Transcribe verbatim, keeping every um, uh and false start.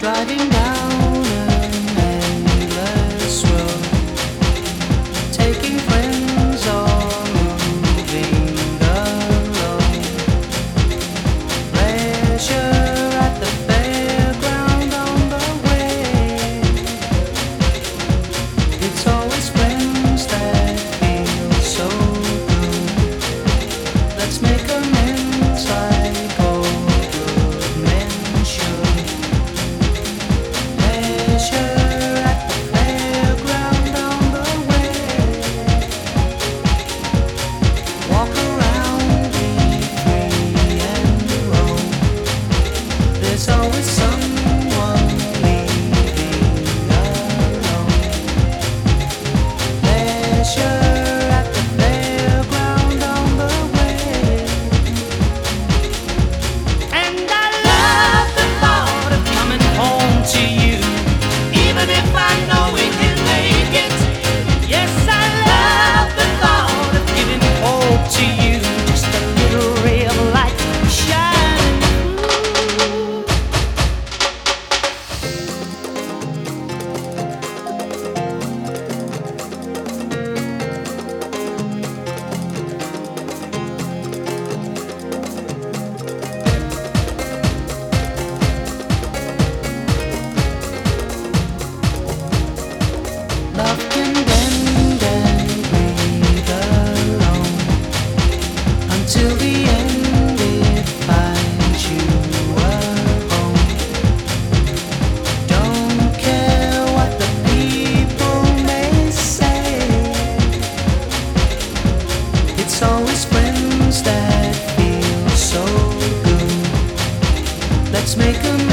Driving down an endless road, taking friends or moving alone. Pleasure at the fairground on the way. It's always friends that feel so good. Let's make amends like all good men should. Pleasure at the fairground on the way. Walk around, be free and roam. There's always someone leaving alone. Pleasure at the fairground on the way. And I love the thought of coming home to you, even if I know we can make it. Yes, I love the thought of giving hope to you, just a little ray of light shining through. Love can bend and breathe alone until the end it finds you a home. Don't care what the people may say. It's always friends that feel so good. Let's make 'em